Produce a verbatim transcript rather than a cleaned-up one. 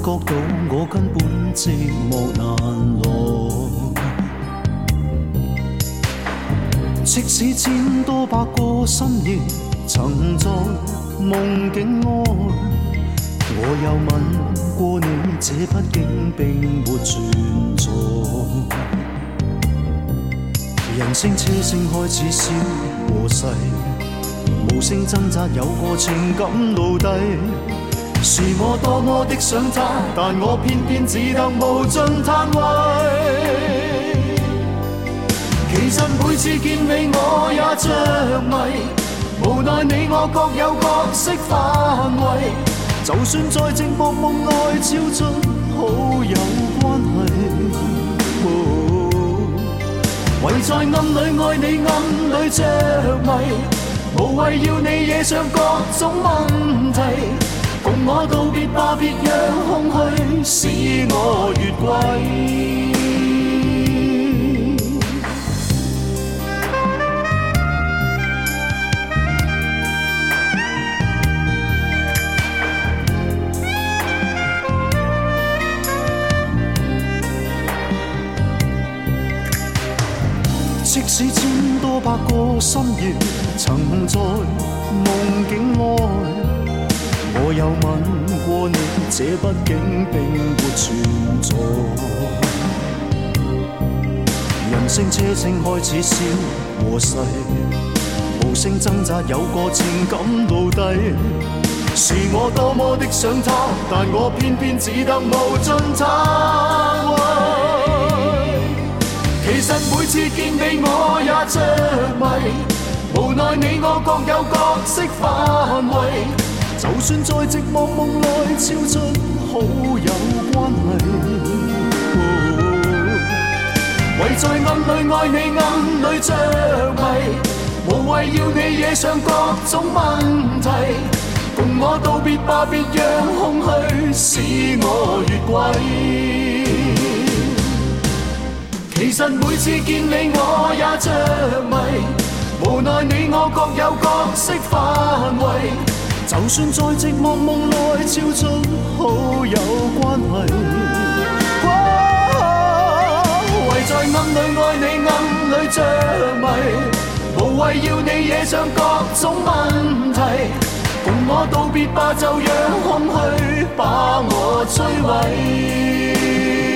覺到我根本寂寞難耐。即使千多百個深夜曾在夢境愛，我有吻過你，這畢竟並沒存在。人聲車聲開始消和逝，無聲掙扎有個情感奴隸。是我多麼的想他，但我偏偏只得無盡嘆謂。其實每次見你我也着迷，無奈你我各有角色範圍。就算在寂寞夢內超出好友關係，唯在暗裏愛你暗裏着迷，無謂要你惹上各種問題。共我道別吧，別讓空虛使我越軌。即使千多百個深夜曾在夢境愛，我有吻過你，這畢竟並沒存在。人聲車聲開始消和逝，無聲掙扎有個情感奴隸。是我多麼的想他，但我偏偏只得無盡嘆謂。其實每次見你我也着迷，無奈你我各有角色範圍。就算在寂寞夢內超出好友關係，唯在暗裏愛你暗裏着迷，無謂要你惹上各種問題。共我道別吧，別讓空虛使我越軌。其實每次見你我也着迷，無奈你我各有角色範圍。就算在寂寞夢內超出好友關係，唯在暗裏愛你暗裏着迷，無謂要你惹上各種問題。共我道別吧，就讓空虛把我摧毀。